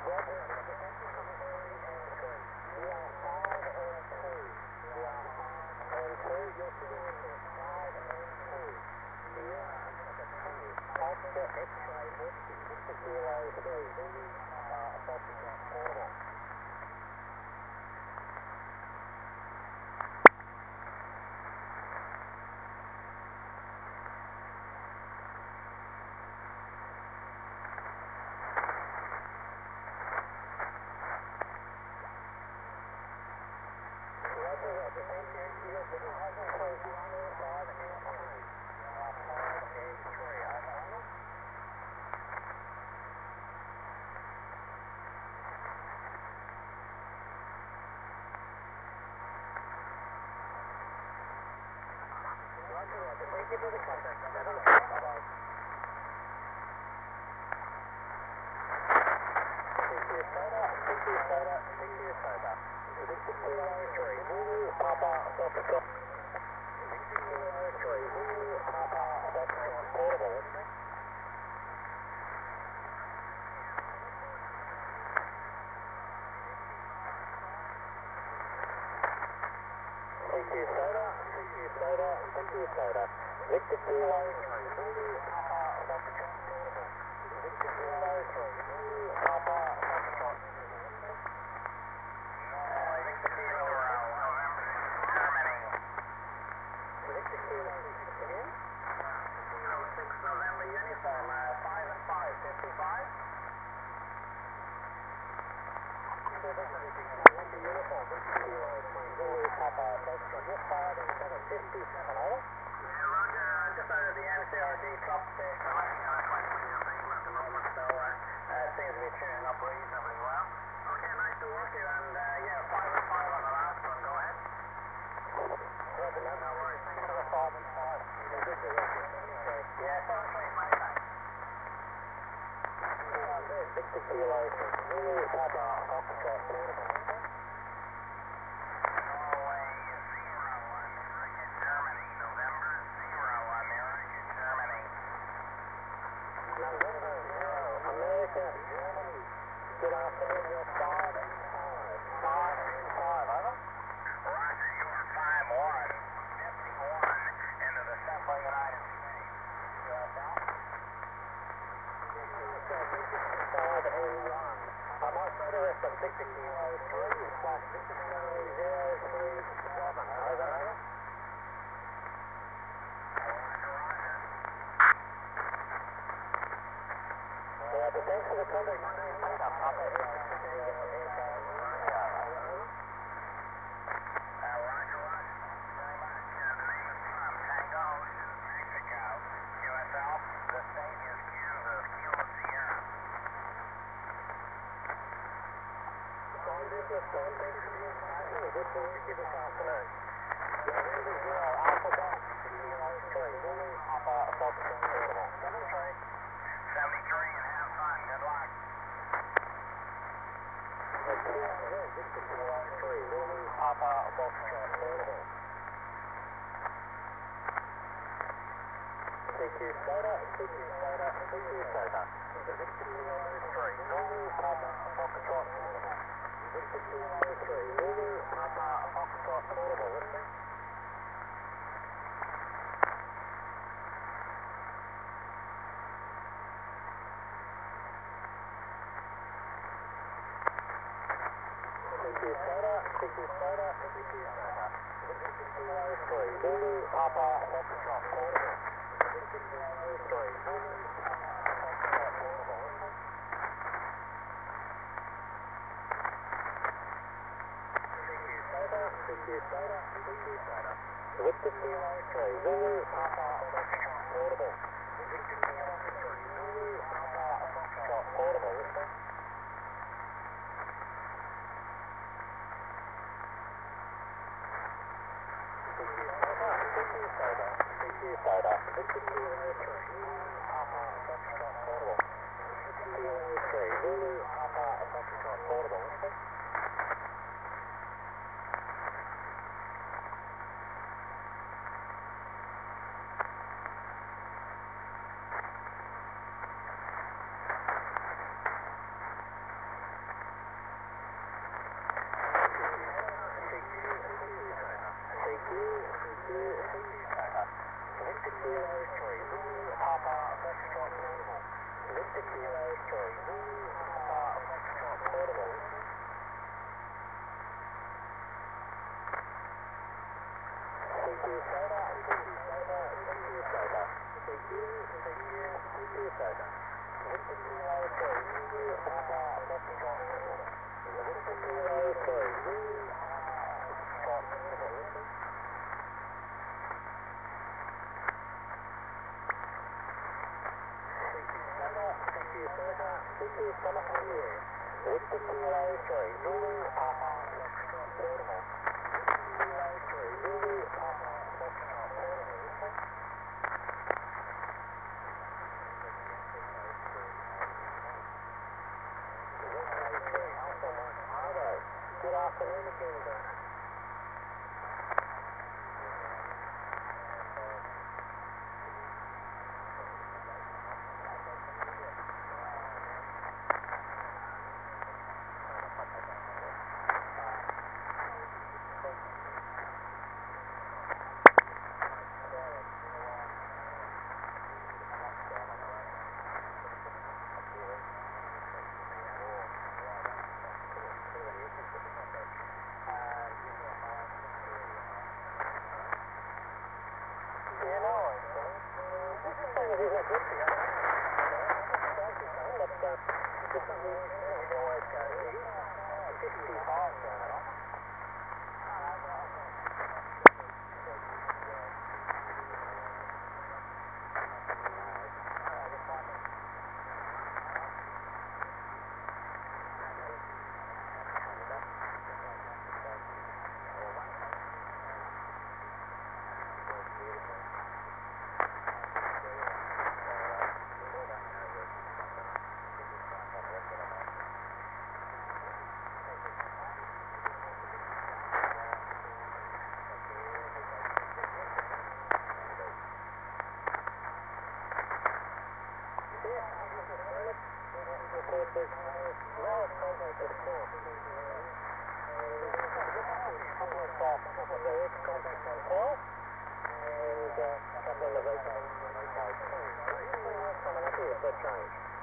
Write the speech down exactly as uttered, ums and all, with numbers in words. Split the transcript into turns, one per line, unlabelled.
Thank you for the contact. Bye-bye. Thank you, Soda. Thank you, Soda. Thank you, Soda. Victor Kilo three, Zulu, Papa, Foxtrot. Victor Kilo three, Zulu, Papa, Foxtrot, portable. Thank you, Soda. Thank you, Soda. Thank you, Soda. Victor Kilo three, Zulu, Papa, Foxtrot, portable. Victor Kilo three, Zulu, Papa, Foxtrot. Victor Kilo November, Germany. Victor Kilo six again. Kilo six, November uniform, uh, five and five, fifty-five. November uniform, Victor Kilo three, Zulu, Papa, Foxtrot. You're five and seven, fifty-seven, over. Yeah, Roger, uh, just over the N C R D top station, running on a twenty meter beam at the moment, so uh, uh, seems to be tuning up reasonably well. Okay, nice to work you, and uh, yeah, five and five on the last one, go ahead. Roger, no, no worries, thanks for the five and five. Yeah, seven three, many thanks. Victor Kilo, Zulu, Papa, Foxtrot, portable. November zero, America, Germany. Good afternoon, you're five and five. Five and five, over. Roger, you are five one, fifty-one, into the Central United States. U S L. Five and one. I might say the rest of Victor Kilo three slash Victor Charlie zero three seven. Over, over. Yeah, but thanks for the contact. My name's Peter. Papa Echo Tango Echo Romeo. Uh, Roger, Roger. Thank you very much. Uh, the name is Tom. Tango Ocean, Mexico, U S L. The state is Kansas, Kilo Sierra. Fine business, Tom. Thanks for the information. Good to work with you this afternoon. November zero, Alpha Golf, Victor Kilo three, Zulu, Papa, Foxtrot, portable. seven three. seventy-three and have fun. Good luck. Victor Kilo three, Zulu, Papa, Foxtrot, portable. C Q Soda, C Q Soda, C Q Soda. Victor Kilo three, Zulu, Papa, Foxtrot, portable. Victor Kilo three, Zulu, Papa, Foxtrot, portable. Listening. C Q Soda, C Q Soda, C Q Soda. Victor Kilo three, Zulu, Papa, Foxtrot, portable. Victor Kilo three, Zulu, Papa, Foxtrot, portable. C Q Soda, C Q Soda, C Q Soda. Victor Kilo three, Zulu, Papa, Foxtrot, portable. Victor Kilo three, Zulu, Papa, Foxtrot, portable. Listening. C Q Soda, C Q Soda, C Q Soda. Victor Kilo three, Zulu, Papa, Foxtrot, portable. Victor Kilo three, Zulu, Papa, Foxtrot, portable. Listening. Kilo three, Zulu Papa Foxtrot Portable. Victor Kilo three, Zulu Papa Foxtrot Portable. C Q Soda, C Q Soda, C Q Soda. C Q, C Q, C Q Soda. Victor Kilo three, Zulu Papa Foxtrot Portable. Victor Kilo three, Zulu Papa Foxtrot Portable. C Q Soda, C Q Summer on the air. Victor Kilo three, Zulu Papa Foxtrot Portable. Victor Kilo three, Zulu Papa Foxtrot Portable. Alpha Mike Bravo. Good afternoon again, Bernard. Yeah, no worries, Billy. This is something that isn't good for you. But uh, this is the incentive we always go here. fifty-five turn it on. Report there's no, no appointments at court. There's a couple of, uh, couple of direct contacts on call and uh, a couple of the vacant ones on okay too. So hopefully we'll have someone up here for a change.